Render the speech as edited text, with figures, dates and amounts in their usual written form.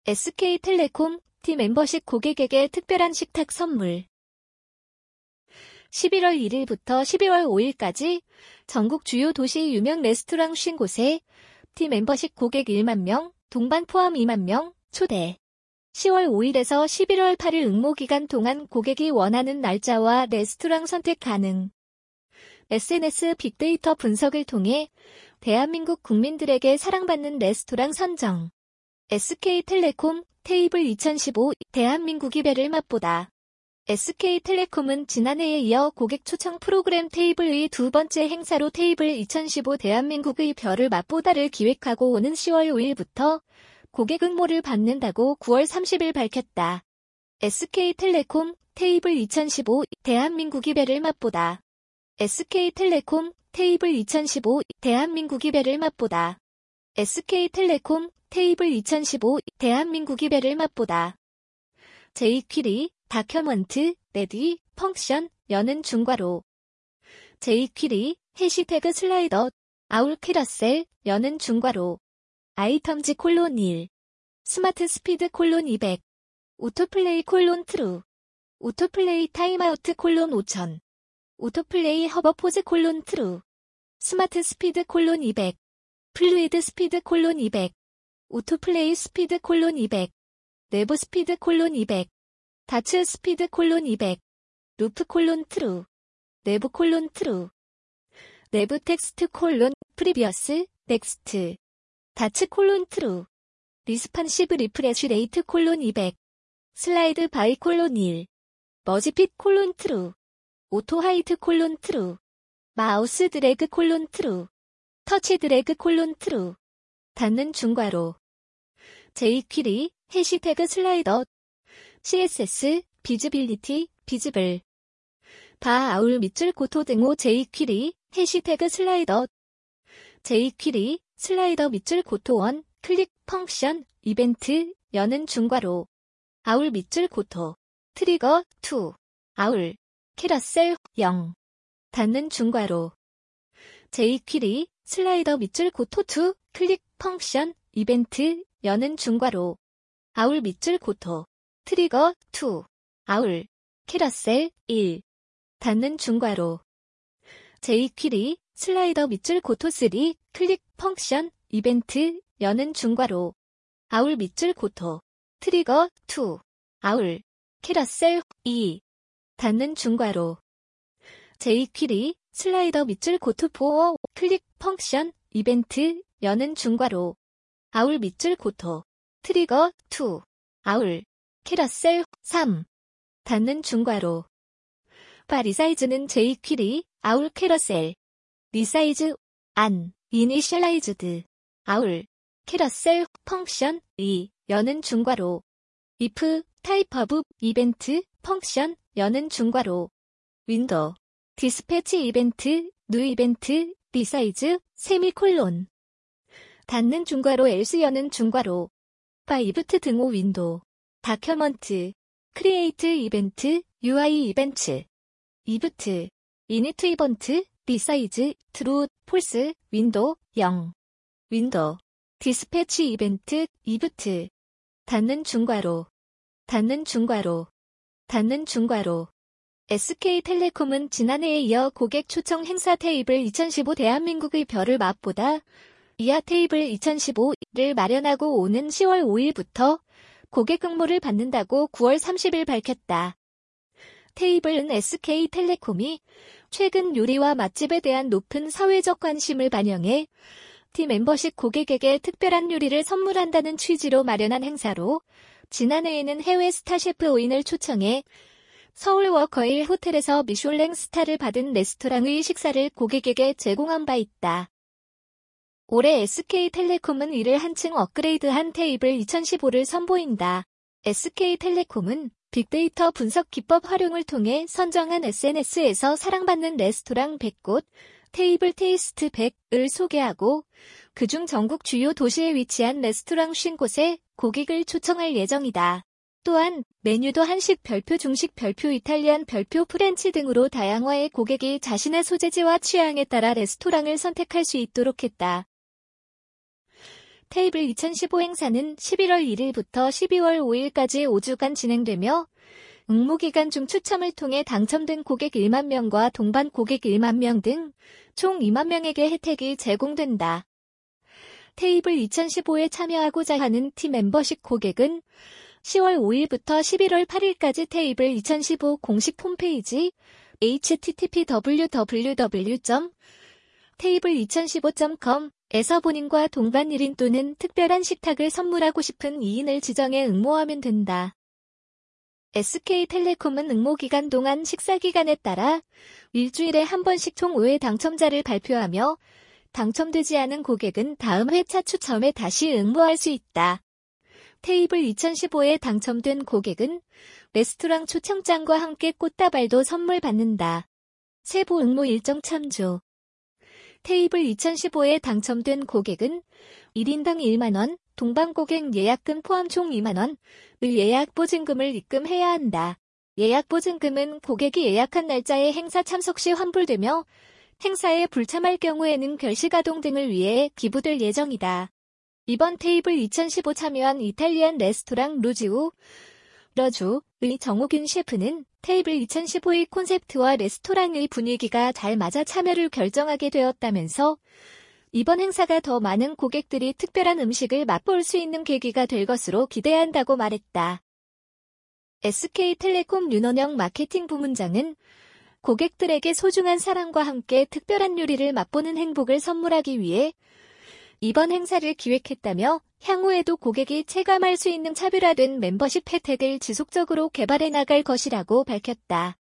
SK텔레콤 T 멤버십 고객에게 특별한 식탁 선물. 11월 1일부터 12월 5일까지 전국 주요 도시 유명 레스토랑 50곳에 T 멤버십 고객 1만 명, 동반 포함 2만 명 초대. 10월 5일에서 11월 8일 응모기간 동안 고객이 원하는 날짜와 레스토랑 선택 가능. SNS 빅데이터 분석을 통해 대한민국 국민들에게 사랑받는 레스토랑 선정. SK텔레콤 테이블 2015 대한민국이 배를 맛보다. SK텔레콤은 지난해에 이어 고객 초청 프로그램 테이블의 두 번째 행사로 테이블 2015 대한민국의 별을 맛보다를 기획하고 오는 10월 5일부터 고객 응모를 받는다고 9월 30일 밝혔다. SK텔레콤 테이블 2015 대한민국이 배를 맛보다. SK텔레콤 테이블 2015 대한민국이 배를 맛보다. SK텔레콤 테이블 2015 대한민국이 배를 맛보다. 제이퀴리 다큐먼트 레디 펑션 여는 중괄호. 제이퀴리 해시태그 슬라이더 아울 캐러셀 여는 중괄호. 아이텀즈 콜론 1 스마트 스피드 콜론 200 오토플레이 콜론 트루 오토플레이 타임아우트 콜론 5000 오토플레이 허버포즈 콜론 트루 스마트 스피드 콜론 200 플루이드 스피드 콜론 200 오토플레이 스피드 콜론 200 내부 스피드 콜론 200 다츠 스피드 콜론 200 루프 콜론 트루 내부 콜론 트루 내부 텍스트 콜론 프리비어스 넥스트 다츠 콜론 트루 리스판시브 리프레쉬 레이트 콜론 200 슬라이드 바이 콜론 1 머지핏 콜론 트루 오토 하이트 콜론 트루 마우스 드래그 콜론 트루 터치 드래그 콜론 트루 닫는 중괄호 제이퀴리 해시태그 슬라이더 CSS 비즈빌리티 비즈블 바 아울 밑줄 고토 등호 제이퀴리 해시태그 슬라이더 제이퀴리 슬라이더 밑줄 고토 원 클릭 펑션 이벤트 여는 중괄호 아울 밑줄 고토 트리거 2 아울 캐러셀 0 닫는 중괄호 제이퀴리 슬라이더 밑줄 고토 2 클릭 펑션 이벤트 여는 중괄호 아울 밑줄 고토 트리거 2 아울 캐러셀 1 닫는 중괄호 제이퀴리 슬라이더 밑줄 고토 3 클릭 펑션 이벤트 여는 중괄호 아울 밑줄 고토 트리거 2 아울 캐러셀 2 닫는 중괄호 제이퀴리 슬라이더 밑줄 고토 4 클릭 펑션 이벤트 여는 중괄호 아울 밑줄 고토 트리거 2 아울 캐러셀 3 닫는 중괄호 바 리사이즈는 제이퀴리 아울 캐러셀 리사이즈 안 이니셜라이즈드 아울 캐러셀 펑션 2 여는 중괄호 if 타입 오브 이벤트 펑션 여는 중괄호 윈도우 디스패치 이벤트 뉴 이벤트 리사이즈 세미콜론 닫는 중괄호 else 여는 중괄호 바 이브트 등호 윈도우 다큐먼트 크리에이트 이벤트 UI 이벤트 이브트 이니트 이벤트 리사이즈 트루 폴스 윈도우 0 윈도우 디스패치 이벤트 이브트 닫는 중괄호 닫는 중괄호 닫는 중괄호 SK텔레콤은 지난해에 이어 고객 초청 행사 테이블 2015 대한민국의 별을 맛보다 이하 테이블 2015를 마련하고 오는 10월 5일부터 고객 응모를 받는다고 9월 30일 밝혔다. 테이블은 SK텔레콤이 최근 요리와 맛집에 대한 높은 사회적 관심을 반영해 T 멤버십 고객에게 특별한 요리를 선물한다는 취지로 마련한 행사로 지난해에는 해외 스타 셰프 5인을 초청해 서울 워커힐 호텔에서 미슐랭 스타를 받은 레스토랑의 식사를 고객에게 제공한 바 있다. 올해 SK텔레콤은 이를 한층 업그레이드한 테이블 2015를 선보인다. SK텔레콤은 빅데이터 분석 기법 활용을 통해 선정한 SNS에서 사랑받는 레스토랑 100곳, 테이블 테이스트 100을 소개하고 그중 전국 주요 도시에 위치한 레스토랑 50곳에 고객을 초청할 예정이다. 또한 메뉴도 한식 별표, 중식 별표, 이탈리안 별표, 프렌치 등으로 다양화해 고객이 자신의 소재지와 취향에 따라 레스토랑을 선택할 수 있도록 했다. 테이블 2015 행사는 11월 1일부터 12월 5일까지 5주간 진행되며 응모기간 중 추첨을 통해 당첨된 고객 1만 명과 동반 고객 1만 명 등 총 2만 명에게 혜택이 제공된다. 테이블 2015에 참여하고자 하는 팀 멤버십 고객은 10월 5일부터 11월 8일까지 테이블 2015 공식 홈페이지 http://table2015.com 에서 본인과 동반 1인 또는 특별한 식탁을 선물하고 싶은 2인을 지정해 응모하면 된다. SK텔레콤은 응모기간 동안 식사기간에 따라 일주일에 한 번씩 총 5회 당첨자를 발표하며 당첨되지 않은 고객은 다음 회차 추첨에 다시 응모할 수 있다. 테이블 2015에 당첨된 고객은 레스토랑 초청장과 함께 꽃다발도 선물 받는다. 세부 응모 일정 참조. 테이블 2015에 당첨된 고객은 1인당 1만원, 동반 고객 예약금 포함 총 2만원의 예약 보증금을 입금해야 한다. 예약 보증금은 고객이 예약한 날짜에 행사 참석 시 환불되며 행사에 불참할 경우에는 결시가동 등을 위해 기부될 예정이다. 이번 테이블 2015 참여한 이탈리안 레스토랑 러주의 정호균 셰프는 테이블 2015의 콘셉트와 레스토랑의 분위기가 잘 맞아 참여를 결정하게 되었다면서 이번 행사가 더 많은 고객들이 특별한 음식을 맛볼 수 있는 계기가 될 것으로 기대한다고 말했다. SK텔레콤 윤원영 마케팅 부문장은 고객들에게 소중한 사랑과 함께 특별한 요리를 맛보는 행복을 선물하기 위해 이번 행사를 기획했다며 향후에도 고객이 체감할 수 있는 차별화된 멤버십 혜택을 지속적으로 개발해 나갈 것이라고 밝혔다.